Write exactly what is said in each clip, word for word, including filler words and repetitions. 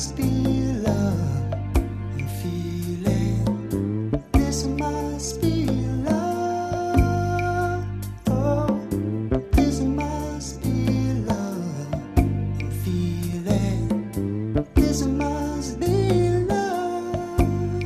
must be love. I'm feeling this must be love. Oh, this must be love. I'm feeling this must be love.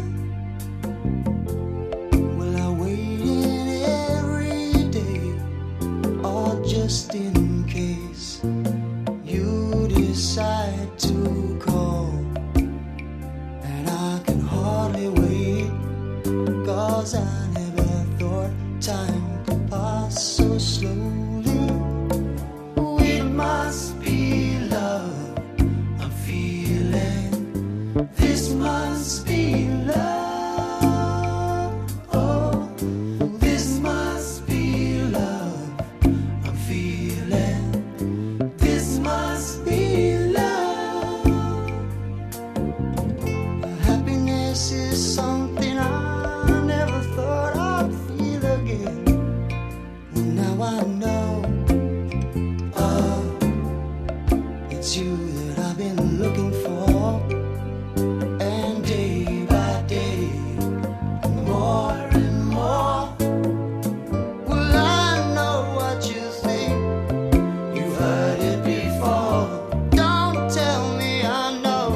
Well, I wait in every day, or just in case you decide to call. And I can hardly wait, 'cause I never thought time could pass so slowly. It must be love. I'm feeling this must be love. Oh, this must be love. I'm feeling this must be love. Happiness is something I never thought I'd feel again. Well, now I know, oh, it's you that I've been looking for. And day by day, more and more. Well, I know what you think. You've heard it before. Don't tell me I know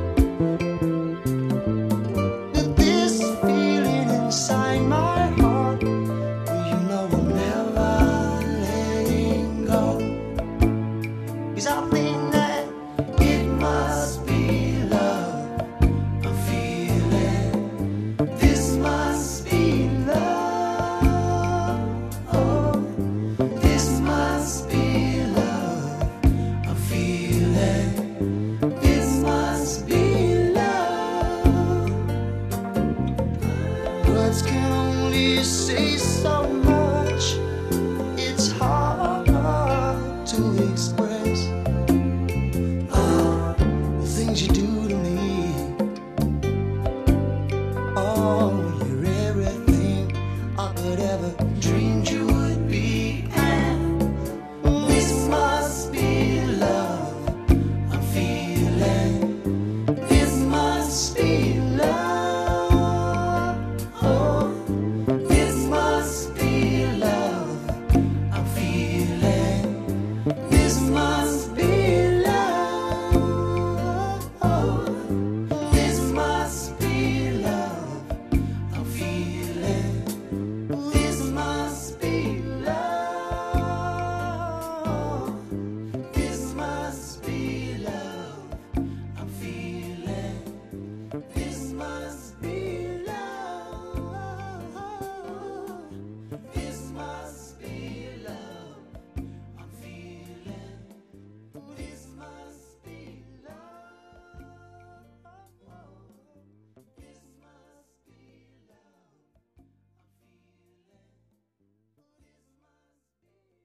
that this feeling inside my heart, well, you know I'm never letting go. 'Cause I think that it must be love. I'm feeling this must be love. Oh, this must be love. I'm feeling this must be love. Words can only say so much. It's hard to express oh, the things you do to me. Oh, you're everything I could ever dreamed you would be. And this must be love. I'm feeling this must be love. Oh, this must be love. I'm feeling this must